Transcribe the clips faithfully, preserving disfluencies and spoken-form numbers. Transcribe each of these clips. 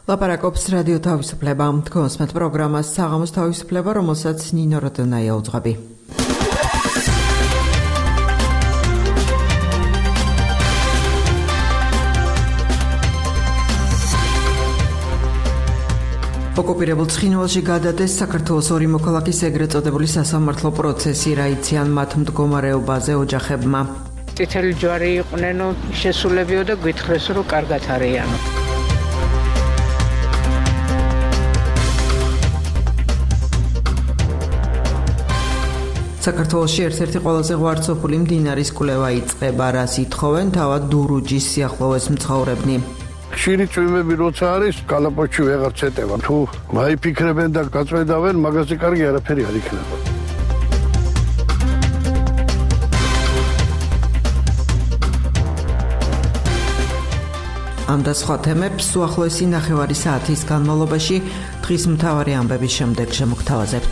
ლაპარაკობს რადიო თავისუფლება. Თქვენს პროგრამას საღამოს თავისუფლება, რომელსაც ნინო როდონაია უძღვები. ოკუპირებულ ცხინვალში გადადეს საქართველოს ორი მოქალაქის ეგრეთ წოდებული სასამართლო პროცესი, რაიციან მათ მდგომარეობაზე ოჯახებმა. წითელი ჯვარი იყვნენ, შესულებიო და გითხრეს, რომ კარგად არიანო. საქართველოში ერთ-ერთი ყველაზე ღვარცოფული მდინარის კვლევა იწყება, რას ითხოვენ თავად დურუჯის სიახლოვეს მცხოვრებნი. ხშირი წვიმები როცა არის, კალაპოტში ვეღარ ცეტება. თუ მაიფიქრებენ და გაწვედავენ, მაგაზე კარგი არაფერი არ იქნება. ამ და სხვა თემებს უახლოესი ნახევარი საათის განმავლობაში დღის მთავარი ამბების შემდეგ შემოგთავაზებთ.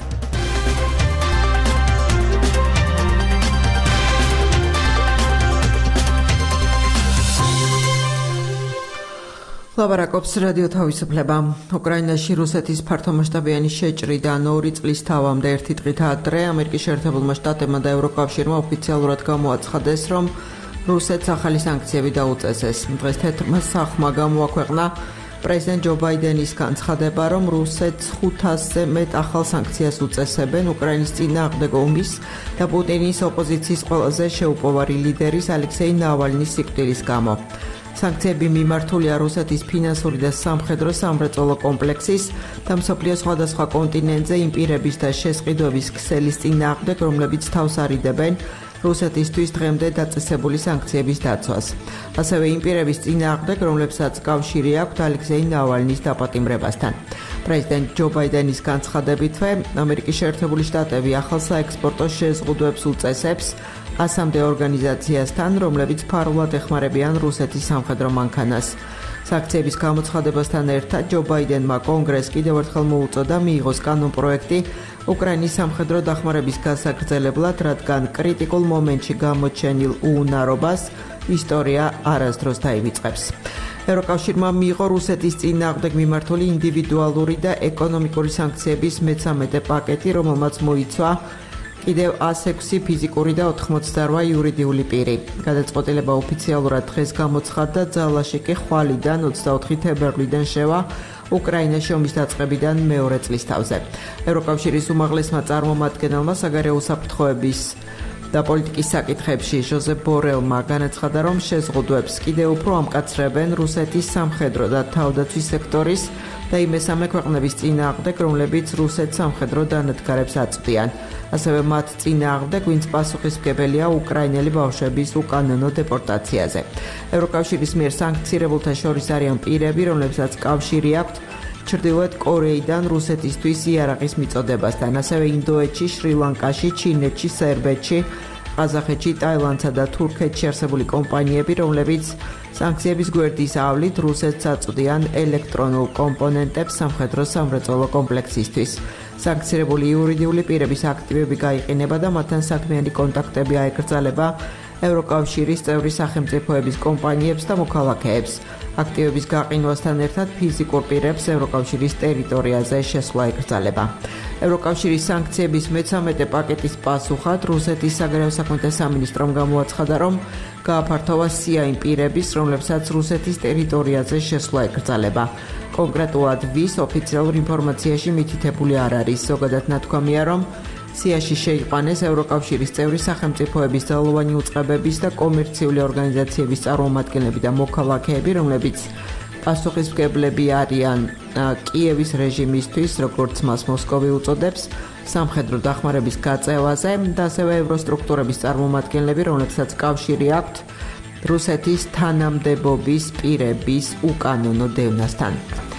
ლაპარაკობს რადიო თავისუფლება. უკრაინაში რუსეთის ფართომასშტაბიანი შეჭრიდან ორი წლის თავამდე ერთი დღით ადრე ამერიკის შეერთებულმა შტატებმა და ევროკავშირმა ოფიციალურად გამოაცხადეს, რომ რუსეთს ახალი სანქციები დაუწესეს. დღეს თეთრმა სახმა გამოაქვეყნა პრეზიდენტ ჯო ბაიდენის განცხადება, რომ რუსეთს ხუთასზე მეტ ახალ სანქციას უწესებენ უკრაინის წინააღმდეგ ომის და პუტინის ოპოზიციის ყველაზე შეუპოვარი ლიდერის ალექსეი ნავალნის სიკვდილის გამო. სანქციები მიმართულია რუსეთის ფინანსური და სამხედრო სამრეწველო კომპლექსის და მსოფლიოს სხვადასხვა კონტინენტზე იმპირების და შესყიდვების ქსელის წინააღმდეგ, რომლებიც თავს არიდებენ რუსეთისთვის დღემდე დაწესებული სანქციების დაცვას. ასევე იმპირების წინააღმდეგ, რომლებსაც კავშირი აქვთ ალექსეი ნავალნის დაპატიმრებასთან. პრეზიდენტ ჯო ბაიდენის განცხადებითვე, ამერიკის შეერთებული შტატები ახალ საექსპორტო შეზღუდვებს უწესებს ასამდე ორგანიზაციასთან, რომლებიც ფარულად ეხმარებიან რუსეთის სამხედრო მანქანას. სანქციების გამოცხადებასთან ერთად ჯო ბაიდენმა კონგრესს კიდევ ერთხელ მოუწოდა მიიღოს კანონპროექტი უკრაინის სამხედრო დახმარების გასაგრძელებლად, რადგან კრიტიკულ მომენტში გამოჩენილ უუნარობას ისტორია არასდროს დაივიწყებს. ევროკავშირმა მიიღო რუსეთის წინააღმდეგ მიმართული ინდივიდუალური და ეკონომიკური სანქციების მესამედე პაკეტი, რომელმაც მოიცვა კიდევ ასი ექვსი ფიზიკური და ოთხმოცდაორვა იურიდიული პირი. გადაწყვეტილება ოფიციალურად დღეს გამოცხადდა, ძალაში კი ხვალიდან ოცდაოთხი თებერვლიდან შევა უკრაინაში ომის დაწყებიდან მეორე წლის თავზე. ევროკავშირის უმაღლესმა წარმომადგენელმა საგარეო უსაფრთხოების და პოლიტიკის საკითხებში ჟოზეფ ბორელმა განაცხადა, რომ შეზღუდვებს კიდევ უფრო ამკაცრებენ რუსეთის სამხედრო და თავდაცვის სექტორის და იმ მესამე ქვეყნების წინააღმდეგ, რომლებიც რუსეთს სამხედრო დანადგარებს აწვდიან. ასევე მათ წინააღმდეგ, ვინც პასუხისმგებელია უკრაინელი ბავშვების უკანონო დეპორტაციაზე. ევროკავშირის მიერ სანქცირებულთა შორის არიან პირები, რომლებსაც კავშირი აქვთ ჩრდილოეთ კორეიდან რუსეთისთვის იარაღის მიწოდებასთან, ასევე ინდოეთში, შრი-ლანკაში, ჩინეთში, სერბეთში, ყაზახეთში, ტაილანდსა და თურქეთში არსებული კომპანიები, რომლებიც სანქციების გვერდის ავლით რუსეთს აწვდიან ელექტრონულ კომპონენტებს სამხედრო სამრეწველო კომპლექსისთვის. სანქცირებული იურიდიული პირების აქტივები გაიყინება და მათთან საქმიანი კონტაქტები აეკრძალება ევროკავშირის წევრი სახელმწიფოების კომპანიებს და მოქალაქეებს. აქტივების გაყინვასთან ერთად ფიზიკურ პირებს ევროკავშირის ტერიტორიაზე შესვლა ეკრძალება. ევროკავშირის სანქციების მესამედე პაკეტის პასუხად რუსეთის საგარეო საქმეთა სამინისტრომ გამოაცხადა, რომ გააფართოვა სია იმ პირების, რომლებსაც რუსეთის ტერიტორიაზე შესვლა ეკრძალება. კონკრეტულად ვის ოფიციალურ ინფორმაციაში მითითებული არ არის. ზოგადად ნათქვამია, რომ სიაში შეიყვანეს ევროკავშირის წევრი სახელმწიფოების ძალოვანი უწყებების და კომერციული ორგანიზაციების წარმომადგენლები და მოქალაქეები, რომლებიც პასუხისმგებლები არიან კიევის რეჟიმისთვის, როგორც მას მოსკოვი უწოდებს, სამხედრო დახმარების გაწევაზე და ასევე ევროსტრუქტურების წარმომადგენლები, რომლებსაც კავშირი აქვთ რუსეთის თანამდებობის პირების უკანონო დევნასთან.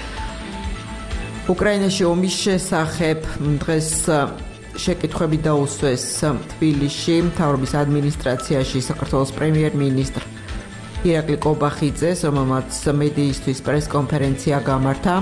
უკრაინაში ომის შესახებ დღეს შეკითხვები დაუსვეს თბილისში, მთავრობის ადმინისტრაციაში საქართველოს პრემიერ-მინისტრ ირაკლი კობახიძეს, რომელმაც მედიისთვის პრესკონფერენცია გამართა.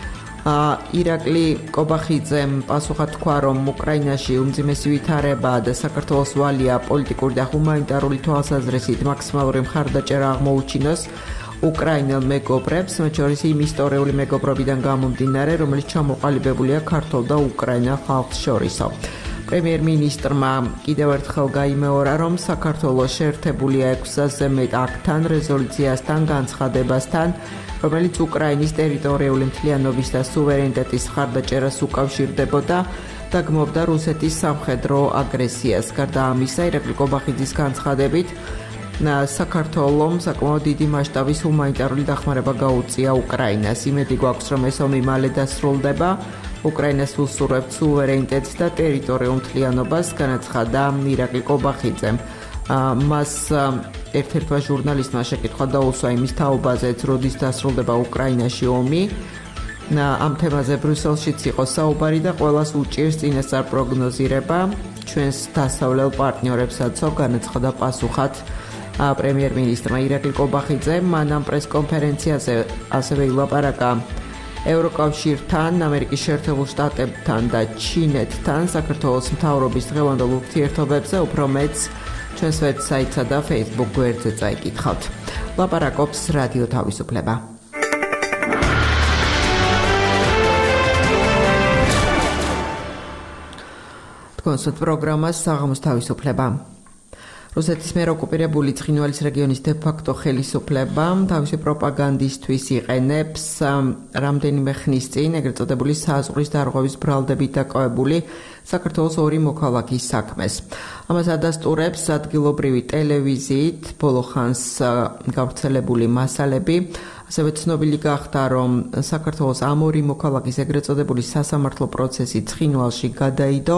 ირაკლი კობახიძემ პასუხად თქვა, რომ უკრაინაში უმძიმესი ვითარება და საქართველოს ვალია პოლიტიკური და ჰუმანიტარული თვალსაზრისით მაქსიმალური მხარდაჭერა აღმოუჩინოს უკრაინელ მეგობრებს, მათ შორის იმ ისტორიული მეგობრობიდან გამომდინარე, რომელიც ჩამოყალიბებულია ქართულ და უკრაინელ ხალხს შორისო. პრემიერ-მინისტრმა კიდევ ერთხელ გაიმეორა, რომ საქართველოს შეერთებულია ექვსზე მეტ აქტთან, რეზოლუციასთან, განცხადებასთან, რომელიც უკრაინის ტერიტორიული მთლიანობის და სუვერენიტეტის მხარდაჭერას უკავშირდებოდა და გმობდა რუსეთის სამხედრო აგრესიას. გარდა ამისა, ირაკლი კობახიძის განცხადებით, საქართველომ საკმაოდ დიდი მასშტაბის ჰუმანიტარული დახმარება გაუწია უკრაინას. იმედი გვაქვს, რომ ეს ომი მალე დასრულდება. უკრაინას უსურვებთ სუვერენიტეტს და ტერიტორიულ მთლიანობას, განაცხადა ირაკლი კობახიძემ. მას ერთ-ერთმა ჟურნალისტმა შეკითხვა დაუსვა იმის თაობაზეც, როდის დასრულდება უკრაინაში ომი. ამ თემაზე ბრიუსელშიც იყო საუბარი და ყველას უჭირს წინასწარ პროგნოზირება. ჩვენს დასავლელ პარტნიორებსაც განაცხადა პასუხად პრემიერ-მინისტრმა ირაკლი კობახიძემ. მან ამ პრეს-კონფერენციაზე ასევე ილაპარაკა ევროკავშირთან, ამერიკის შეერთებულ შტატებთან და ჩინეთთან საქართველოს მთავრობის დღევანდელ ურთიერთობებზე, უფრო მეტს ჩვენს ვებსაიტსა და Facebook გვერდზე წაიკითხავთ. ლაპარაკობს რადიო თავისუფლება. კონსერტ პროგრამას საღამოს თავისუფლება. რუსეთის მიერ ოკუპირებული ცხინვალის რეგიონის დე-ფაქტო ხელისუფლება თავისი პროპაგანდისთვის იყენებს რამდენიმე ხნის წინ ეგრეთ წოდებული საზღვრის დარღვევის ბრალდებით დაკავებული საქართველოს ორი მოქალაქის საქმეს. ამას ადასტურებს ადგილობრივი ტელევიზიით ბოლო ხანს გავრცელებული მასალები. ასევე ცნობილი გახდა, რომ საქართველოს ამ ორი მოქალაქის ეგრეთ წოდებული სასამართლო პროცესი ცხინვალში გადაიდო.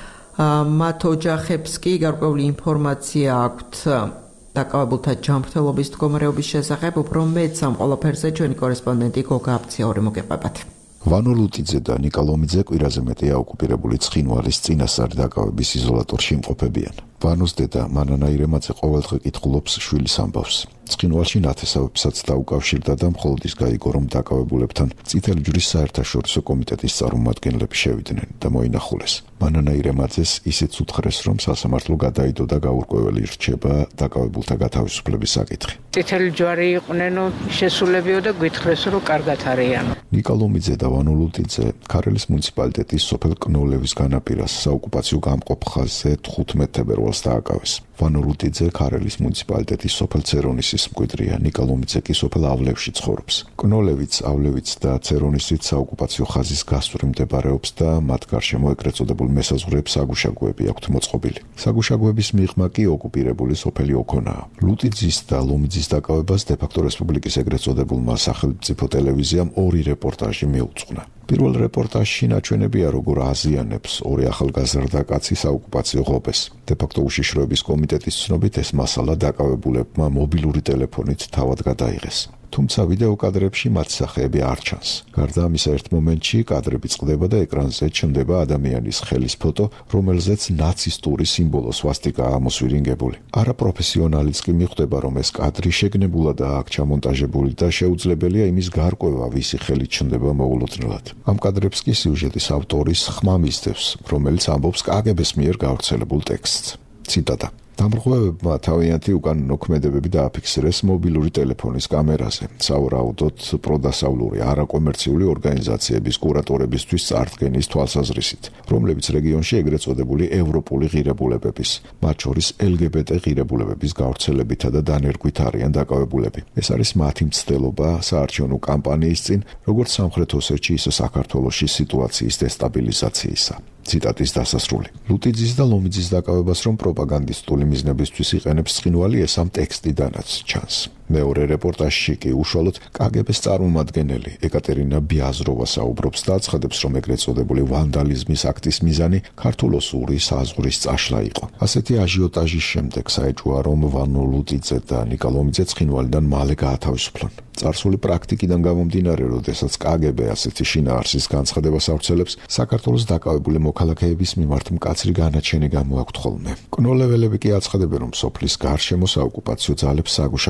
მათ ოჯახებს კი გარკვეული ინფორმაცია აქვთ დაკავებულთა ჯანმრთელობის მდგომარეობის შესახებ. უფრო მეტს ამ ყველაფერზე ჩვენი კორესპონდენტი გოგა აფციური მოგეყვებათ. ვანო ლუტიძე და ნიკა ლომიძე კვირაზე მეტია ოკუპირებული ცხინვალის წინასწარი დაკავების იზოლატორში იმყოფებიან. ვანოს დედა მანანა ირემაძე ყოველდღე კითხულობს შვილის ამბავს. ცხინვალში ნათესავებსაც დაუკავშირდა და მხოლოდ ის გაიგო, რომ დაკავებულებთან წითელი ჯვრის საერთაშორისო კომიტეტის წარმომადგენლები შევიდნენ და მოინახულეს. მანანა ირემაძეს ისიც უთხრეს, რომ სასამართლო გადაიდო და გაურკვეველი რჩება დაკავებულთა გათავისუფლების საკითხი. წითელი ჯვარი იყვნენ, შესულებიო და გითხრეს, რომ კარგად არიან. ნიკა ლომიძე და ვანო ლუტიძე ქარელის მუნიციპალიტეტის სოფელ კნოლევის განაპირას საოკუპაციო გამყოფ ხაზზე თხუთმეტ თებერვალს დააკავეს. ვანო ლუტიძე ქარელის მუნიციპალიტეტის სოფელ ცერონისის მკვიდრია, ნიკა ლომიძე კი სოფელ ავლევში ცხოვრობს. კნოლევიც, ავლევიც და ცერონისიც საოკუპაციო ხაზის გასწვრივ მდებარეობს და მათ გარშემო ეგრეთ წოდებულ მესაზღვრეებს საგუშაგოები აქვთ მოწყობილი. საგუშაგოების მიღმა კი ოკუპირებული სოფელი ოქონაა. ლუტიძის და ლომიძის დაკავებას დე-ფაქტო რესპუბლიკის ეგრეთ წოდებულმა სახელმწიფო ტელევიზიამ ორი რეპორტაჟი მიუძღვნა. პირველ რეპორტაჟში ნაჩვენებია, როგორ აზიანებს ორი ახალგაზრდა კაცი საოკუპაციო ღობეს. დე-ფაქტო უშიშროების კომიტეტის ცნობით ეს მასალა დაკავებულებმა მობილური ტელეფონით თავად გადაიღეს. თუმცა ვიდეო კადრებში მათ სახეები არ ჩანს. გარდა ამისა, ერთ მომენტში კადრები წყდება და ეკრანზე ჩნდება ადამიანის ხელის ფოტო, რომელზეც ნაცისტური სიმბოლო სვასტიკაა ამოსვირინგებული. არაპროფესიონალიც კი მიხვდება, რომ ეს კადრი შეგნებულადაა აქ ჩამონტაჟებული და შეუძლებელია იმის გარკვევა, ვისი ხელით ჩნდება მოულოდნელად. ამ კადრებს კი სიუჟეტის ავტორის ხმა მისდევს, რომელიც ამბობს კაგებეს მიერ გავრცელებულ ტექსტს. ციტატა: დამრღვევებმა თავიანთი უკანონო ქმედებები დააფიქსირეს მობილური ტელეფონის კამერაზე, სავარაუდოდ პროდასავლური არაკომერციული ორგანიზაციების კურატორებისთვის წარდგენის თვალსაზრისით, რომლებიც რეგიონში ეგრეთ წოდებული ევროპული ღირებულებების, მათ შორის ელ გი ბე ტე ღირებულებების გავრცელებითა და დანერგვით არიან დაკავებულები. ეს არის მათი მცდელობა საარჩევნო კამპანიის წინ, როგორც სამხრეთ ოსეთში, ისე საქართველოში სიტუაციის დესტაბილიზაციისა. ციტატის დასასრული. ლუტიძის და ლომიძის დაკავებას რომ პროპაგანდისტული მიზნებისთვის იყენებს ცხინვალი, ეს ამ ტექსტიდანაც ჩანს. მეორე რეპორტაჟში კი უშუალოდ კაგ ბეს წარმომადგენელი ეკატერინა ბიაზროვა საუბრობს და აცხადებს, რომ ეგრეთ წოდებული ვანდალიზმის აქტის მიზანი ქართულ-ოსური საზღვრის წაშლა იყო. ასეთი აჟიოტაჟის შემდეგ საეჭვოა, რომ ვანო ლუტიძე და ნიკა ლომიძე ცხინვალიდან მალე გაათავისუფლონ. წარსული პრაქტიკიდან გამომდინარე, როდესაც კაგ ბე ასეთი შინაარსის განცხადებას ავრცელებს, საქართველოს დაკავებული მოქალაქეების მიმართ მკაცრი განაჩენი გამოაქვთ ხოლმე. კნოლეველები კი აცხადებენ, რომ სოფლის გარშემო საოკუპაციო ძალებს საგუშაგოები აქვთ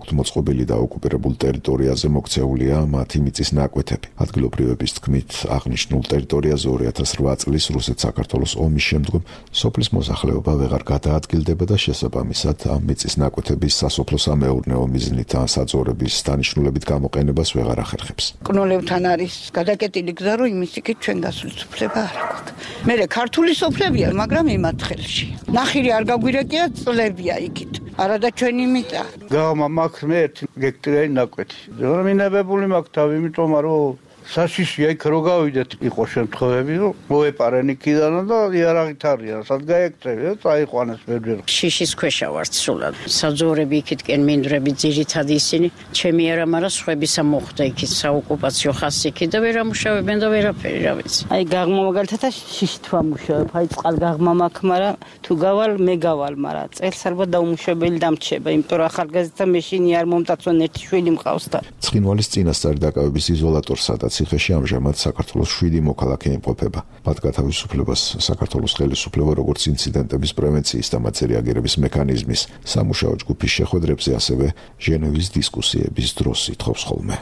აქვთ მოწყობილი და ოკუპირებულ ტერიტორიაზე მოქცეულია მათი მიწის ნაკვეთები. ადგილობრივების თქმით, აღნიშნულ ტერიტორიაზე ორი ათას რვა წლის რუსეთ-საქართველოს ომის შემდგომ სოფლის მოსახლეობა ვეღარ გადაადგილდება და შესაბამისად ამ მიწის ნაკვეთების სასოფლო-სამეურნეო მიზნით ან საძოვრების დანიშნულებით გამოყენებას ვეღარ ახერხებს. კნოლებთან არის გადაკეტილი გზა, რომ იმის იქით ჩვენ გასulis უფლება არ აქვს. მერე ქართული სოფლებია, მაგრამ იმათ ხელში. ნახირი არ გაგვირეკია, წლებია იქით. არა და ჩვენი მიწა. გამა მაქვს მე ერთი გექტრიანი ნაკვეთი. მინებებული მაქვს თავი, იმიტომ რომ საშიშია იქ რო გავიდეთ, იყო შემთხვევები, რომ მოეპარენ იქიდან და იარაღით არიან, სად გაეკწევი და წაიყვანეს მერჯერ. შიშის ქვეშა ვართ სულად. საძოვრები იქითკენ მინდვრები ძირითადი ისინი, ჩემი არა, მაგრამ სხვებისა მოხდა იქით საოკუპაციო ხასი იქით და ვერ ამუშავებენ და ვერაფერი რა ვიცი. აი გაღმა მაგალითად შიშით ვამუშავებ, აი წყალგაღმა მაქვს, მაგრამ თუ გავალ მე გავალ, მაგრამ წელს ალბათ დაუმუშავებელი დამრჩება, იმიტომ რომ ახალგაზრდა მეშინი არ მომტაცვენ ერთი შვილი მყავს და. ცხინვალის წინასწარი დაკავების იზოლატორსა ციხეში ამჟამად საქართველოს შვიდი მოქალაქე იმყოფება. მათ გათავისუფლებას საქართველოს ხელისუფლება როგორც ინციდენტების პრევენციის და მათზე რეაგირების მექანიზმის სამუშაო ჯგუფის შეხვედრებზე, ასევე ჟენევის დისკუსიების დროს ითხოვს ხოლმე.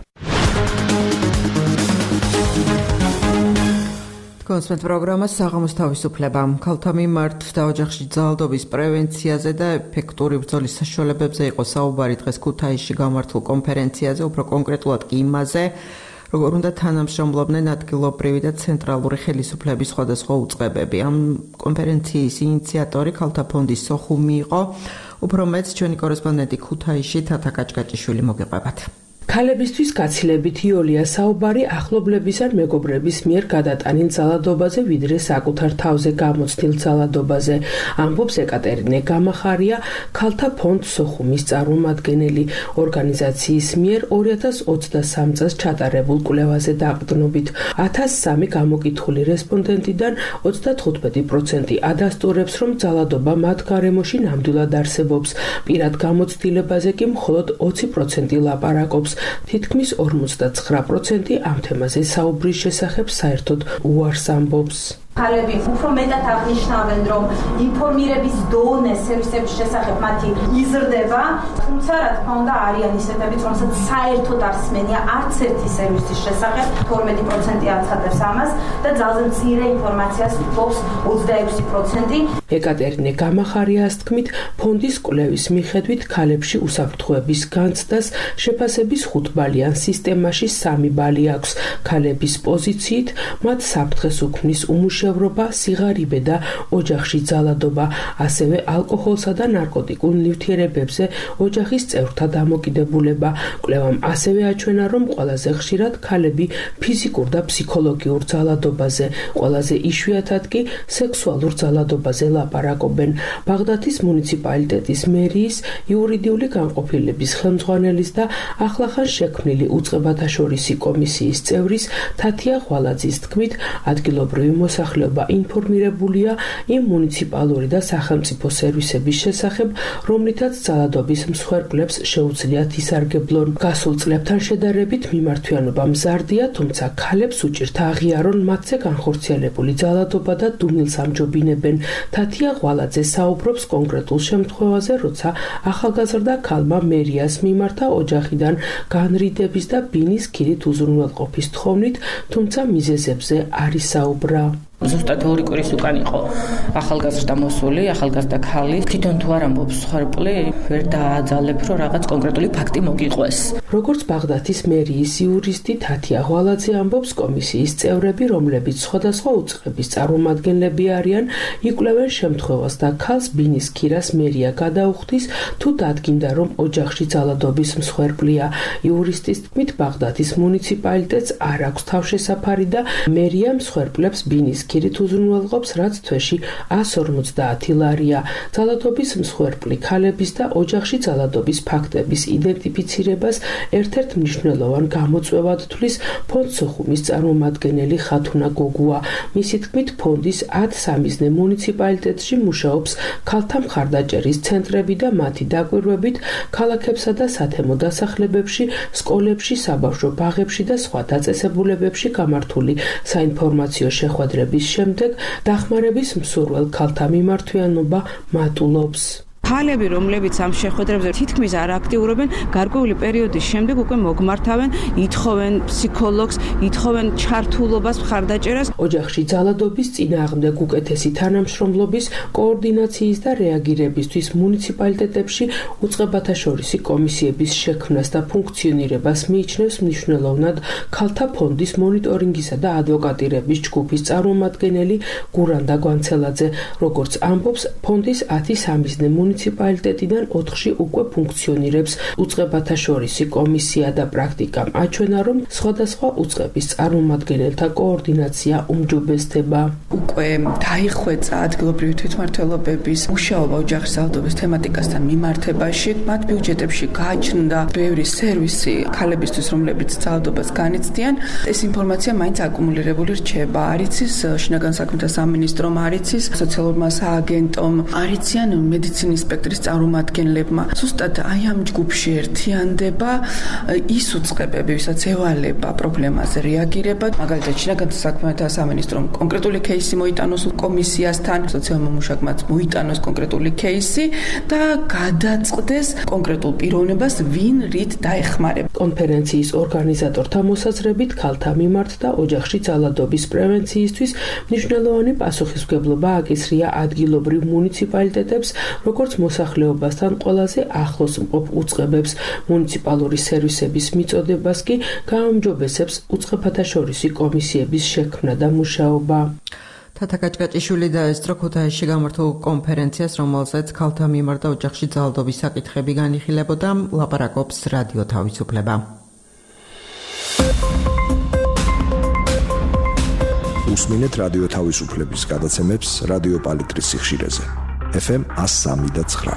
კონსმეთ პროგრამა საღამოს თავისუფლება. ქალთა მიმართ და ოჯახში ძალადობის პრევენციაზე და ეფექტური ბრძოლის საშუალებებზე იყო საუბარი დღეს ქუთაისში გამართულ კონფერენციაზე, უფრო კონკრეტულად კი იმაზე, როგორ უნდა თანამშრომლობდნენ ადგილობრივი და ცენტრალური ხელისუფლების სხვადასხვა უწყებები. ამ კონფერენციის ინიციატორი ქალთა ფონდის სოხუმი იყო. უფრო მეც ჩვენი კორესპონდენტი ქუთაისში თათა კაჭკაჭიშვილი მოგეყვებათ. ქალებისთვის გაცილებით იოლია საუბარი ახლობლების ან მეგობრების მიერ გადატანილ ძალადობაზე, ვიდრე საკუთარ თავზე გამოცდილ ძალადობაზე. ამბობს ეკატერინე გამახარია, ქალთა ფონდ სოხუმის წარმომადგენელი. ორგანიზაციის მიერ ორი ათას ოცდასამ წელს ჩატარებულ კვლევაზე დაყრდნობით ათას სამი გამოკითხული რესპონდენტიდან ოცდათხუთმეტი პროცენტი ადასტურებს, რომ ძალადობა მათ გარემოში ნამდვილად არსებობს. პირად გამოცდილებაზე კი მხოლოდ ოცი პროცენტი ლაპარაკობს. თითქმის ორმოცდაცხრა პროცენტი ამ თემაზე საუბრის შესახებ საერთოდ უარს ამბობს. ქალები უფრო მეტად აღნიშნავენ, რომ ინფორმირების დონე სერვისების შესახებ მათი იზრდება, თუმცა რა თქმა უნდა არიან ისეთებიც, რომელსაც საერთოდ არ სმენია არც ერთი სერვისის შესახებ, თორმეტი პროცენტი აცხადებს ამას და ძალზე მცირე ინფორმაციას ფლობს ოცდაექვსი პროცენტი. ეკატერინე გამახარიას თქმით, ფონდის კვლევის მიხედვით ქალებში უსაფრთხოების განცდას შეფასების ხუთბალიან სისტემაში სამი ბალი აქვს. ქალების პოზიციით მათ საფრთხეს უქმნის უმუშ შევრობა, სიღარიბე და ოჯახში ძალადობა, ასევე ალკოჰოლსა და ნარკოტიკულ ნივთიერებებზე ოჯახის წევრთა დამოკიდებულება. კვლევამ ასევე აჩვენა, რომ ყველაზე ხშირად ქალები ფიზიკურ და ფსიქოლოგიურ ძალადობაზე, ყველაზე იშვიათად კი სექსუალურ ძალადობაზე ლაპარაკობენ. ბაღდათის მუნიციპალიტეტის მერიის იურიდიული განყოფილების ხელმძღვანელის და ახლახან შექმნილი უწყებათაშორისი კომისიის წევრის თათია ღვალაძის თქმით, ადგილობრივი მოსახლეობა ინფორმირებულია იმ მუნიციპალური და სახელმწიფო სერვისების შესახებ, რომლითაც ძალადობის მსხვერპლებს შეუძლიათ ისარგებლონ. გასულ წლებთან შედარებით მიმართვიანობა მზარდია, თუმცა ქალებს უჭირთ აღიარონ მათზე განხორციელებული ძალადობა და დუმილს ამჯობინებენ. თათია ღვალაძე საუბრობს კონკრეტულ შემთხვევაზე, როცა ახალგაზრდა ქალმა მერიას მიმართა ოჯახიდან განრიდების და ბინის ქირით უზრუნველყოფის თხოვნით, თუმცა მიზეზებზე არ ისაუბრა. ზუსტად ორი კვირის უკან იყო ახალგაზრდა მოსული, ახალგაზრდა ქალი. თვითონ თუ არ ამბობს მსხვერპლი, ვერ დააძალებ, რომ რაღაც კონკრეტული ფაქტი მოგიყვეს. როგორც ბაღდათის მერიის იურისტი თათია ღვალაძე ამბობს, კომისიის წევრები, რომლებიც სხვადასხვა უწყების წარმომადგენლები არიან, იკვლევენ შემთხვევას და ქალს ბინის ქირას მერია გადაუხდის, თუ დადგინდა, რომ ოჯახში ძალადობის მსხვერპლია. იურისტის თქმით, ბაღდათის მუნიციპალიტეტს არ აქვს თავშესაფარი და მერია მსხვერპლებს ბინის ქირით უზრუნველყოფს, რაც თვეში ას ორმოცდაათი ლარია. ძალადობის მსხვერპლი ქალების და ოჯახში ძალადობის ფაქტების იდენტიფიცირებას ერთ-ერთ მნიშვნელოვან გამოწვევად თვლის ფონდ სოხუმის წარმომადგენელი ხათუნა გოგუა. მისი თქმით, ფონდის ათ სამიზნე მუნიციპალიტეტში მუშაობს ქალთა მხარდაჭერის ცენტრები და მათი დაკვირვებით ქალაქებსა და სათემო დასახლებებში, სკოლებში, საბავშვო ბაღებში და სხვა დაწესებულებებში გამართული საინფორმაციო შეხვედრების შემდეგ დახმარების მსურველ ქალთა მიმართვიანობა მატულობს. ქალები, რომლებიც ამ შეხვედრებზე თითქმის არ აქტიურობენ, გარკვეული პერიოდის შემდეგ უკვე მოგმართავენ, ითხოვენ ფსიქოლოგს, ითხოვენ ჩართულობას, მხარდაჭერას. ოჯახში ძალადობის წინააღმდეგ უკეთესი თანამშრომლობის, კოორდინაციის და რეაგირებისთვის მუნიციპალიტეტებში უწყებათაშორისი კომისიების შექმნას და ფუნქციონირებას მიიჩნევს მნიშვნელოვნად ქალთა ფონდის მონიტორინგისა და ადვოკატირების ჯგუფის წარმომადგენელი გურანდა გვანცელაძე. როგორც ამბობს, ფონდის ათი სამიზნე მუნიციპალიტეტიდან ოთხში უკვე ფუნქციონირებს უწყებათაშორისი კომისია და პრაქტიკამ აჩვენა, რომ სხვადასხვა უწყების წარმომადგენელთა კოორდინაცია უმჯობესდება. უკვე დაიხვეწა ადგილობრივი თვითმმართველობების მუშაობა ოჯახის ძალადობის თემატიკასთან მიმართებაში, მათ ბიუჯეტებში გაჩნდა ბევრი სერვისი ქალებისთვის, რომლებიც ძალადობას განიცდიან. ეს ინფორმაცია მაინც აკუმულირებული რჩება. არიცის შინაგან საქმეთა სამინისტრომ, არიცის სოციალურმა სააგენტომ, არიციან მედიცინის სპექტრის წარმომადგენლებმა. ზუსტად აი ამ ჯგუფში ერთიანდება ის უწყებები, ვისაც ევალება პრობლემაზე რეაგირება. მაგალითად, შინაგან საქმეთა სამინისტრომ კონკრეტული кейსი მოიტანოს კომისიასთან, სოციალურმა მუშაკმაც მოიტანოს კონკრეტული кейსი და გადაწყდეს კონკრეტულ პიროვნებას, ვინ რით დაეხმარება. კონფერენციის ორგანიზატორთა მოსაზრებით, ქალთა მიმართ და ოჯახში ძალადობის პრევენციისთვის მნიშვნელოვანი პასუხისმგებლობა აკისრია ადგილობრივ მუნიციპალიტეტებს, როგორც მოსახლეობასთან ყველაზე ახლოს მყოფ უწყებებს. მუნიციპალური სერვისების მიწოდებას კი გააუმჯობესებს უწყებათაშორისი კომისიების შექმნა და მუშაობა. თათა კაჭკაჭიშვილი დაესწრო ქუთაისში გამართულ კონფერენციას, რომელზეც ქალთა მიმართ და ოჯახში ძალადობის საკითხები განიხილებოდა, ლაპარაკობს რადიო თავისუფლება. უსმინეთ რადიო თავისუფლების გადაცემებს რადიო პალიტრის სიხშირეზე. ეფ ემ one oh three და nine.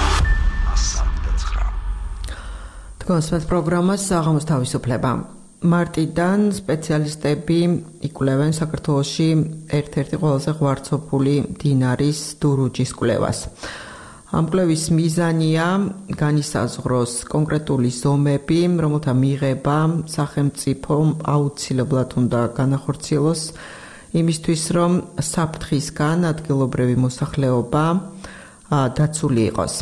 თქვენს პროგრამას საღამოს თავისუფლება. მარტიდან სპეციალისტები იკვლევენ საქართველოში ერთ-ერთი ყველაზე ღვარცოფული მდინარის დურუჯის კვლევას. ამ კვლევის მიზანია განისაზღვროს კონკრეტული ზომები, რომელთა მიღება სახელმწიფო აუცილებლად უნდა განახორციელოს იმისთვის, რომ საფრთხისგან ადგილობრივი მოსახლეობა დაცული იყოს.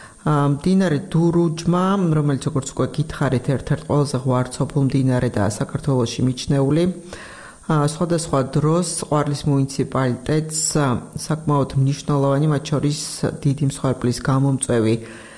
მდინარე დურუჯმა, რომელიც როგორც უკვე გითხარით, ერთ-ერთ ყველაზე ღვარცოფულ მდინარედაა საქართველოში მიჩნეული, სხვადასხვა დროს ყვარლის მუნიციპალიტეტს საკმაოდ მნიშვნელოვანი, მათ შორის დიდი მსხვერპლის გამომწვევი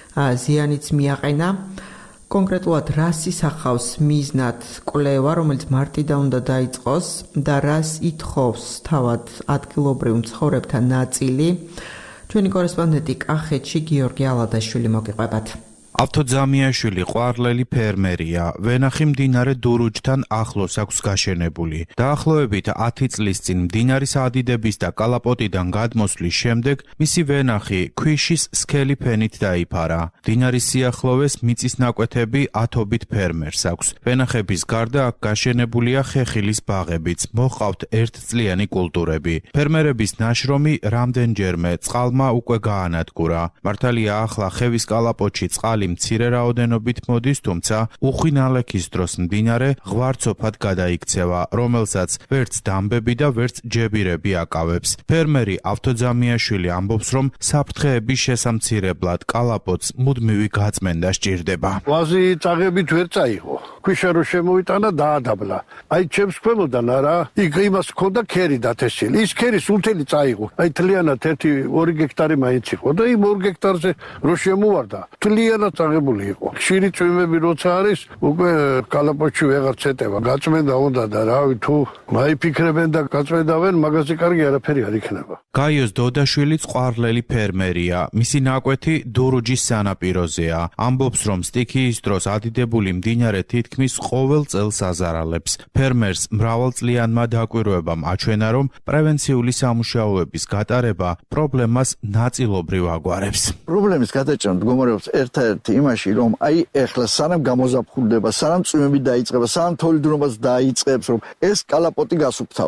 ზიანიც მიაყენა. კონკრეტულად რას ისახავს მიზნად კვლევა, რომელიც მარტიდან უნდა დაიწყოს და რას ითხოვს თავად ადგილობრივ მცხოვრებთა ნაწილი. ჩვენი კორესპონდენტი კახეთში გიორგი ალადაშვილი მოგიყვებათ. ავთოძამიაშვილი ყვარლელი ფერმერია, ვენახი მდინარე დურუჯთან ახლოს აქვს გაშენებული. დაახლოებით ათი წლის წინ მდინარის ადიდების და კალაპოტიდან გადმოსვლის შემდეგ მისი ვენახი ქვიშის სქელი ფენით დაიფარა. მდინარის სიახლოვეს მიწის ნაკვეთები ათობით ფერმერს აქვს. ვენახების გარდა აქ გაშენებულია ხეხილის ბაღებიც, მოჰყავთ ერთწლიანი კულტურები. ფერმერების ნაშრომი რამდენჯერმე წყალმა უკვე გაანადგურა. მართალია ახლა ხევის კალაპოტში წყალი მცირე რაოდენობით მოდის, თუმცა უხვინალექის დროს მდინარე ღვარცოფად გადაიქცევა, რომელსაც ვერც დამბები და ვერც ჯებირები აკავებს. ფერმერი ავთოძამიაშვილი ამბობს, რომ საფრთხეების შესამცირებლად კალაპოტს მუდმივი გაწმენდა სჭირდება. ვაზი წაღებით ვერ წაიღო. ქვიშა რო შემოიტანა დაადაბლა. აი ჩემს ქვემოდან არა, იქ იმას ქონდა ქერი დათესილი. ის ქერი სულთელი წაიღო. აი თლიანად ერთი ორი გექტარი მაინც იყო და იმ ორ გექტარზე რო შემოვარდა, თლიანად წაღებული იყო. ხშირი წვიმები როცა არის, უკვე კალაპოტში ვეღარ ცეტება. გაწმენდა უნდა და რავი თუ მაიფიქრებენ და გაწმენდავენ, მაგაზე კარგი არაფერი არ იქნება. გაიოს დოდაშვილიც ყვარლელი ფერმერია. მისი ნაკვეთი დურუჯის სანაპიროზეა. ამბობს, რომ სტიქიის დროს ადიდებული მდინარე თითქმის ყოველ წელს აზარალებს. ფერმერს მრავალწლიანმა დაკვირვებამ აჩვენა, რომ პრევენციული სამუშაოების გატარება პრობლემას ნაწილობრივ აგვარებს. პრობლემის გადაჭრა მდგომარეობს ერთ-ერთი იმაში, რომ აი ეხლა სანამ გამოზაფხულდება, სანამ წვიმები დაიწყება, სანამ თოვლი დუნობაც დაიწყებს, რომ ეს კალაპოტი გასუფთავდეს.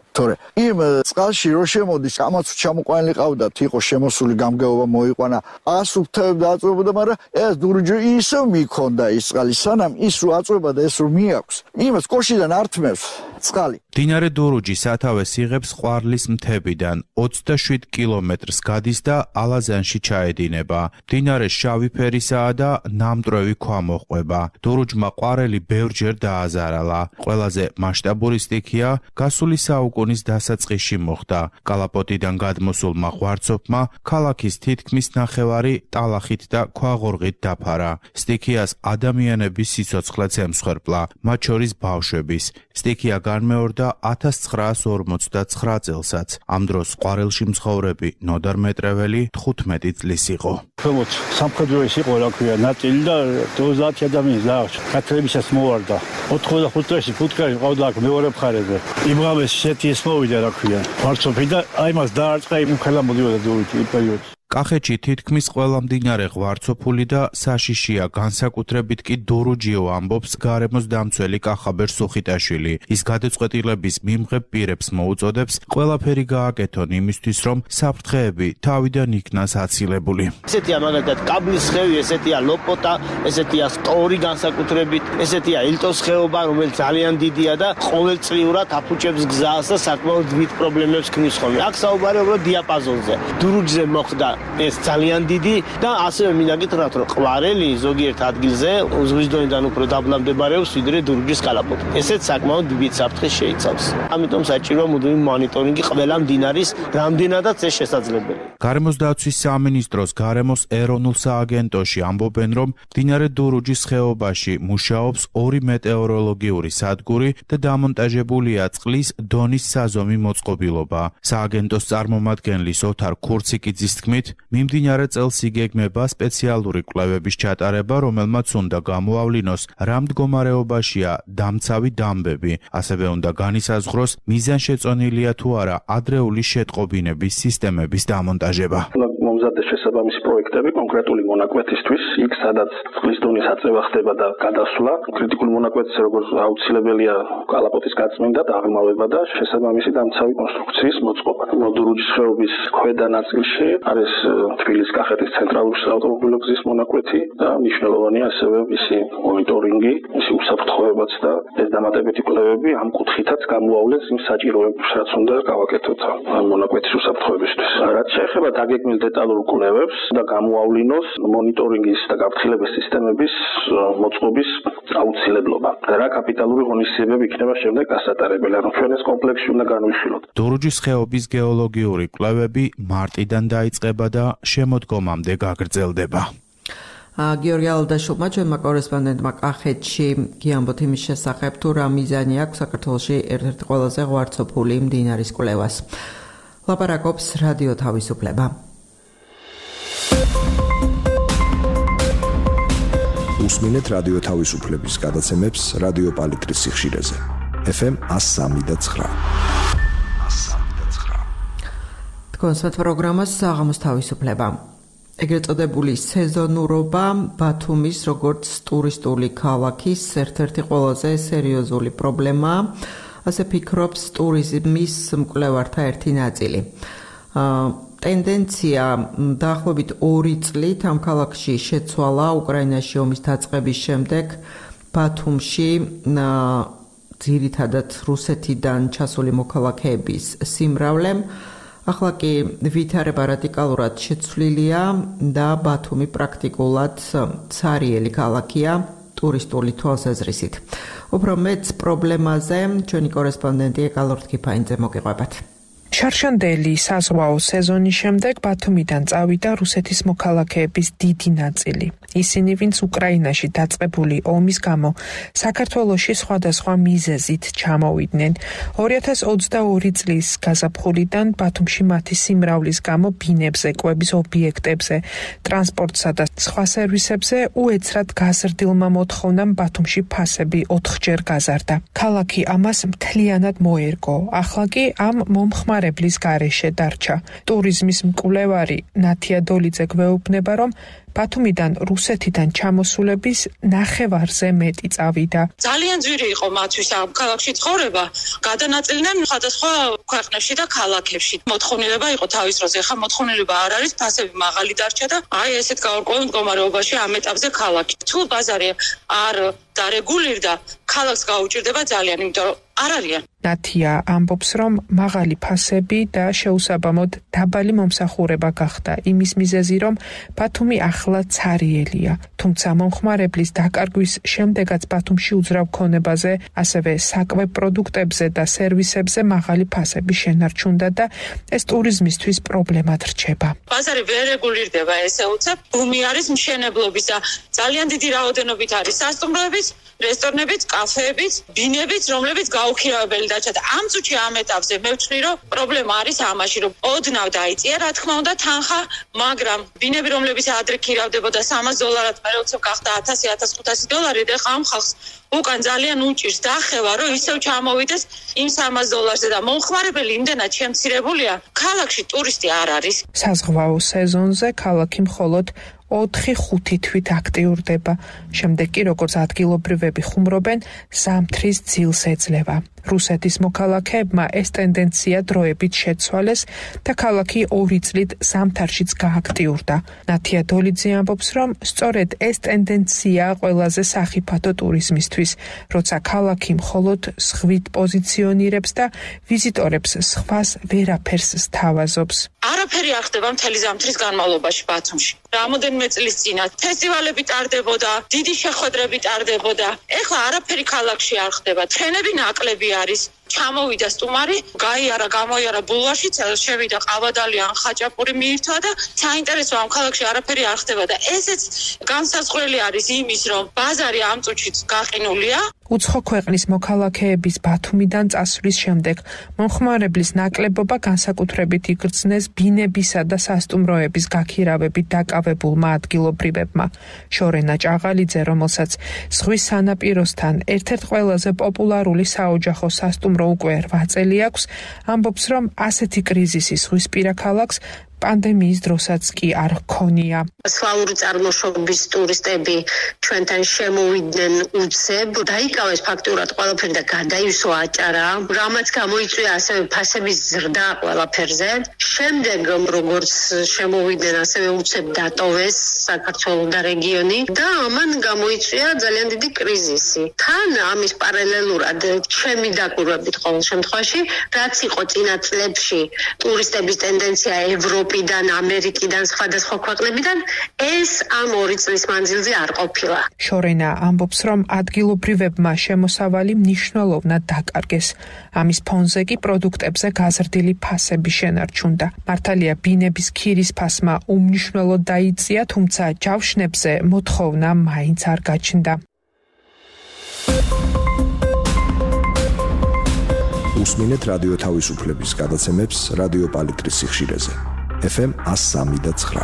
თორე იმ წყალში რო შემოდის, ამაც ჩამოყვანილი ყავდათ, იყო შემოსული გამგეობა მოიყვანა, ასუფთებდა, აწვებოდა, მაგრამ ეს დურჯი ისე მიქონდა ის წყალი, სანამ ის რო აწვება და ეს რო მიაქვს, იმას კოშიდან ართმევს წყალი. მდინარე დურუჯი სათავეს იღებს ყვარლის მთებიდან, ოცდაშვიდ კილომეტრს გადის და ალაზანში ჩაედინება. მდინარე შავი ფერისაა და ნამტვრევი ქვა მოჰყვება. დურუჯმა ყვარელი ბევრჯერ დააზარალა. ყველაზე მასშტაბური სტიქია გასული საუკუნის დასაწყისში მოხდა. კალაპოტიდან გადმოსულმა ღვარცოფმა ქალაქის თითქმის ნახევარი ტალახით და ქვაღორღით დაფარა. სტიქიას ადამიანების სიცოცხლეც ემსხვერპლა, მათ შორის ბავშვების. სტიქია განმეორდა ათას ცხრაას ორმოცდაცხრა წელსაც. ამ დროს ყვარელში მცხოვრები ნოდარ მეტრეველი თხუთმეტი წლის იყო. ქვემოთ სამხედროების იყო რა ქვია ნაწილი და ოცდაათი ადამიანი დააღწია. კათრებისას მოვარდა. ოთხმოცდახუთ წელს ფუტკარი ყავდა აქ მეორე მხარეზე. იმღამეს ისეთი ეს მოვიდა რა ქვია. ვარცოფი და აი მას დაარწყა იმ ხელა მოდიოდა დურუჯი პერიოდში. კახეთში თითქმის ყველა მდინარე ღვარცოფული და საშიშია, განსაკუთრებით კი დურუჯიო ამბობს გარემოს დამცველი კახაბერ სუხიტაშვილი. ის გადაწყვეტილების მიმღებ პირებს მოუწოდებს ყველაფერი გააკეთონ იმისთვის, რომ საფრთხეები თავიდან იქნას აცილებული. ესეთია მაგალითად კაბლის ხევი, ესეთია ლოპოტა, ესეთია სტორი განსაკუთრებით, ესეთია ილტოს ხეობა, რომელიც ძალიან დიდია და ყოველწლიურად აფუჭებს გზას და საკმაოდ დიდ პრობლემებს ქმნის ხოლმე. აქ საუბარია უბრალოდ დიაპაზონზე. დურუჯზე მოხდა ეს ძალიან დიდი და ასევე მინდა გითხრათ, რომ ყვარელი ზოგიერთ ადგილზე ზღვის დონიდან უფრო დაბლა მდებარეობს ვიდრე დურუჯის კალაპოტი. ესეც საკმაოდ დიდ საფრთხეს შეიცავს. ამიტომ საჭიროა მუდმივი მონიტორინგი ყველა მდინარის რამდენადაც ეს შესაძლებელი. გარემოს დაცვის სამინისტროს გარემოს ეროვნულ სააგენტოში ამბობენ, რომ მდინარე დურუჯის ხეობაში მუშაობს ორი მეტეოროლოგიური სადგური და დამონტაჟებულია წყლის დონის საზომი მოწყობილობა. სააგენტოს წარმომადგენლის ოთარ ქურციკიძის თქმით, მიმდინარე წელს იგეგმება სპეციალური კვლევების ჩატარება, რომელმაც უნდა გამოავლინოს რა მდგომარეობაშია დამცავი დამბები, ასევე უნდა განისაზღვროს მიზანშეწონილია თუ არა ადრეული შეტყობინების სისტემების დამონტაჟება. მომზადდეს შესაბამისი პროექტები კონკრეტული მონაკვეთისთვის, იქ სადაც წყლის დონის აწევა ხდება და გადასვლა, კრიტიკული მონაკვეთის როგორც აუცილებელია კალაპოტის გაწმენდა და აღმავება და შესაბამისი დამცავი კონსტრუქციის მოწყობა. დურუჯის ხეობის ქვედა ნაწილში არის თბილისის კახეთის ცენტრალური საავტომობილო გზის მონაკვეთი და მნიშვნელოვანია ასევე მისი მონიტორინგი, მისი უსაფრთხოებაც და ეს დამატებითი კვლევები ამ კუთხითაც გამოავლენს იმ საჭიროებებს, რაც უნდა გავაკეთოთ ამ მონაკვეთის უსაფრთხოებისთვის. რაც შეეხება დაგეგმილ დეტალურ კვლევებს და გამოავლინოს მონიტორინგის და გაფრთხილების სისტემების მოწყობის აუცილებლობა. რა კაპიტალური ღონისძიებები იქნება შემდეგ გასატარებელი, ანუ ჩვენ ეს კომპლექსი უნდა განვიხილოთ. დურუჯის ხეობის გეოლოგიური კვლევები მარტიდან დაიწყება და შემოდგომამდე გაგრძელდება. გიორგი ალდაშულმა, ჩვენმა კორესპონდენტმა კახეთში გიამბოთ იმის შესახებ, თუ რა მიზანი აქვს საქართველოში ერთ-ერთი ყველაზე ღვარცოფული მდინარის კვლევას. ლაპარაკობს რადიო თავისუფლება. უსმინეთ რადიო თავისუფლების გადაცემებს რადიო პალიტრის სიხშირეზე. ეფ ემ one oh three და nine. კონცერტ პროგრამას საღამოს თავისუფლება. ეგრეთ წოდებული სეზონურობა ბათუმის როგორც ტურისტული ქალაქის ერთ-ერთი ყველაზე სერიოზული პრობლემაა, ასე ფიქრობს ტურიზმის მკვლევართა ერთი ნაწილი. ტენდენცია დაახლოებით ორი წლით ამ ქალაქში შეცვალა უკრაინაში ომის დაწყების შემდეგ ბათუმში ძირითადად რუსეთიდან ჩასული მოქალაქეების სიმრავლემ. ახლა კი ვითარება რადიკალურად შეცვლილია და ბათუმი პრაქტიკულად ცარიელი ქალაქია ტურისტული თვალსაზრისით. უფრო მეც პრობლემაზე ჩვენი კორესპონდენტი ეკალორდ ქიფაინძე მოგიყვებათ. შარშანდელი საზღვაო სეზონის შემდეგ ბათუმიდან წავიდა რუსეთის მოქალაქეების დიდი ნაწილი. ისინი, ვინც უკრაინაში დაწყებული ომის გამო საქართველოში სხვადასხვა მიზეზით ჩამოვიდნენ. ორი ათას ოცდაორი წლის გაზაფხულიდან ბათუმში მათი სიმრავლის გამო ბინებზე, კვების ობიექტებზე, ტრანსპორტსა და სხვა სერვისებზე უეცრად გაზრდილმა მოთხოვნამ ბათუმში ფასები ოთხჯერ გაზარდა. ქალაქი ამას მთლიანად მოერგო. ახლა კი ამ მომხმარებლის გარეშე დარჩა. ტურიზმის მკვლევარი ნათია დოლიძე გვეუბნება, რომ ბათუმიდან რუსეთიდან ჩამოსულების ნახევარზე მეტი წავიდა. ძალიან ძვირი იყო მათთვის ამ ქალაქში ცხოვრება. გადანაწილიდნენ სხვადასხვა ქვეყნებში და ქალაქებში. მოთხოვნილება იყო თავის დროზე, ხა მოთხოვნილება არ არის, ფასები მაღალი დარჩა და აი ესეთ გაურკვეველ მდგომარეობაში ამ ეტაპზე ქალაქი. თუ ბაზარი არ დარეგულირდა, ქალაქს გაუჭირდება ძალიან, იმიტომ რომ არ არიან. ნათია ამბობს, რომ მაღალი ფასები და შეუსაბამოდ დაბალი მომსახურება გახდა იმის მიზეზი, რომ ბათუმი ახლა ცარიელია. თუმცა მომხმარებლის დაკარგვის შემდეგაც ბათუმში უძრავ ქონებაზე, ასევე საკვებ პროდუქტებზე და სერვისებზე მაღალი ფასები შენარჩუნდა და ეს ტურიზმისთვის პრობლემად რჩება. ბაზარი ვერ რეგულირდება, ესე უცებ. ბუმი არის მშენებლობის და ძალიან დიდი რაოდენობით არის სასტუმროების, რესტორნებიც, კაფეებიც, ბინებიც, რომლებიც გაუქირავებელი დაჭა და ამ წუთში ამ ეტაპზე მე ვთვლი, რომ პრობლემა არის ამაში, რომ ოდნავ დაიწია, რა თქმა უნდა, თანხა, მაგრამ ბინები, რომლებიც ადრე ქირავდებოდა სამას დოლარად, მე უცებ გახდა ათასი ათას ხუთასი დოლარი და ხა ამ ხალხს უკან ძალიან უჭირს დახევა, რომ ისევ ჩამოვიდეს იმ სამას დოლარზე და მომხმარებელი იმდენად შემცირებულია, ქალაქში ტურისტი არ არის. საზღვაო სეზონზე ქალაქი მხოლოდ ოთხი ხუთი თვით აქტიურდება. შემდეგ კი როგორც ადგილობრივები ხუმრობენ, ზამთრის ძილს ეძლევა. რუსეთის მოქალაქეებმა ეს ტენდენცია დროებით შეცვალეს და ქალაქი ორი წლით ზამთარშიც გააქტიურდა. ნათია დოლიძე ამბობს, რომ სწორედ ეს ტენდენცია ყველაზე სახიფათო ტურიზმისთვის, როცა ქალაქი მხოლოდ სხვით პოზიციონირებს და ვიზიტორებს სხვას ვერაფერს სთავაზობს. არაფერი არ ხდება მთელი ზამთრის განმავლობაში ბათუმში. რამოდენიმე წლის წინათ ფესტივალები ტარდებოდა, დიდი შეხვედრები ტარდებოდა. ეხლა არაფერი ქალაქში არ ხდება. ცხენები ნაკლები არის. ჩამოვიდა სტუმარი, გაიარა, გამოიარა ბულვარში, შევიდა ყავადალი ან ხაჭაპური მიირთვა და საინტერესო ამ ქალაქში არაფერი არ ხდება და ესეც განსაზღვრელი არის იმის, რომ ბაზარი ამ წუთში გაყინულია. უცხო ქვეყნის მოქალაქეების ბათუმიდან წასვლის შემდეგ მომხმარებლის ნაკლებობა განსაკუთრებით იგრძნეს ბინებისა და სასტუმროების გაქირავებით დაკავებულმა ადგილობრივებმა. შორენა ჭაღალიძე, რომელსაც ზღვის სანაპიროსთან ერთ-ერთ ყველაზე პოპულარული საოჯახო სასტუმრო უკვე რვა წელი აქვს, ამბობს, რომ ასეთი კრიზისი ზღვისპირა ქალაქს პანდემიის დროსაც კი არ ჰქონია. სლავური წარმოშობის ტურისტები ჩვენთან შემოვიდნენ უცებ, დაიკავეს ფაქტურად ყველაფერი და გადაივსო აჭარა, რამაც გამოიწვია ასევე ფასების ზრდა ყველაფერზე. შემდეგ როგორც შემოვიდნენ, ასევე უცებ დატოვეს საქართველო და რეგიონი და ამან გამოიწვია ძალიან დიდი კრიზისი. თან ამის პარალელურად ჩემი დაკვირვებით ყოველ შემთხვევაში, რაც იყო წინა წლებში ტურისტების ტენდენცია ევროპა ევროპიდან, ამერიკიდან, სხვადასხვა ქვეყნებიდან ეს ამ ორი წლის მანძილზე არ ყოფილა. შორენა ამბობს, რომ ადგილობრივებმა შემოსავალი მნიშვნელოვნად დაკარგეს. ამის ფონზე კი პროდუქტებზე გაზრდილი ფასები შენარჩუნდა. მართალია ბინების ქირის ფასმა უმნიშვნელოდ დაიწია, თუმცა ჯავშნებზე მოთხოვნა მაინც არ გაჩნდა. უსმინეთ რადიო თავისუფლების გადაცემებს რადიო პალიტრის სიხშირეზე. ეფ ემ one oh three point nine.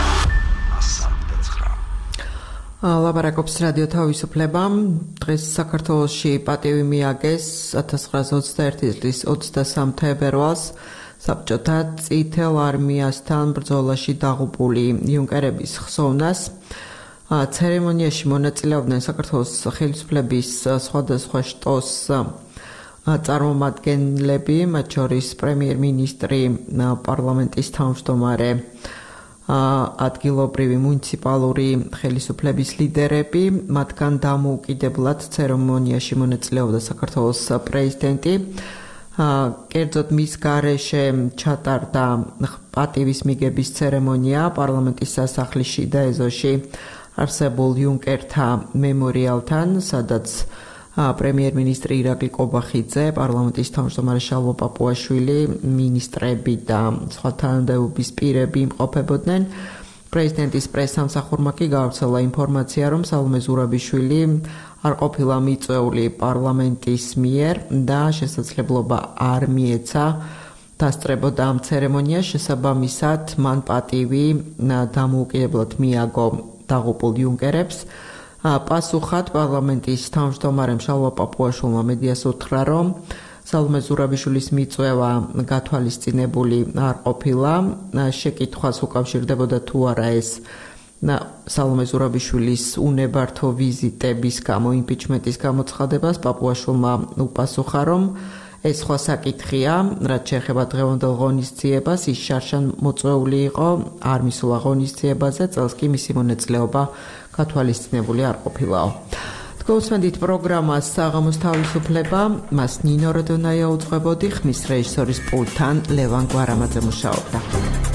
ლაბარაკობს რადიო თავისუფლება. დღეს საქართველოში პატივი მიაგეს ათას ცხრაასი ოცდაერთი წლის ოცდამესამე თებერვალს საბჭოთა წითელ არმიასთან ბრძოლაში დაღუპული იუნკერების ხსოვნას. ცერემონიაში მონაწილეობდნენ საქართველოს ხელისუფლების სხვადასხვა შტოს წარმომადგენლები, მათ შორის პრემიერ-მინისტრი, პარლამენტის თავმჯდომარე, ადგილობრივი მუნიციპალური ხელისუფლების ლიდერები, მათგან დამოუკიდებლად ცერემონიაში მონაწილეობდა საქართველოს პრეზიდენტი. კერძოდ მის გარეშე ჩატარდა პატივის მიგების ცერემონია პარლამენტის სასახლის შიდა ეზოში არსებულ იუნკერთა მემორიალთან, სადაც პრემიერ-მინისტრი ირაკლი კობახიძე, პარლამენტის თავმჯდომარე შალვა პაპუაშვილი, მინისტრები და სხვა თანამდებობის პირები იმყოფებოდნენ. პრეზიდენტის პრესსამსახურმა კი გავრცელა ინფორმაცია, რომ სალომე ზურაბიშვილი არ ყოფილა მიწვეული პარლამენტის მიერ და შესაძლებლობა არ მიეცა დასწრებოდა ამ ცერემონიას. შესაბამისად, მან პატივი დამოუკიდებლად მიაგო დაღუპულ იუნკერებს. პასუხად პარლამენტის თავმჯდომარემ შალვა პაპუაშვილმა მედიას უთხრა, რომ სალომე ზურაბიშვილის მიწვევა გათვალისწინებული არ ყოფილა. შეკითხვას უკავშირდებოდა თუ არა ეს სალომე ზურაბიშვილის უნებართო ვიზიტების გამო, იმპიჩმენტის გამოცხადებას. პაპუაშვილმა უპასუხა, რომ ეს სხვა საკითხია, რაც შეეხება დღევანდელ ღონისძიებას, ის შარშან მოწვეული იყო, არ მისულა ღონისძიებაზე, წელს კი მისი მონაწილეობა გათვალისწინებული არ ყოფილაო. გოსმენდით პროგრამას საღამოს თავისუფლება, მას ნინო როდონაია უძღვებოდი, ხმის რეჟისორის პულტთან ლევან გვარამაძე მუშაობდა.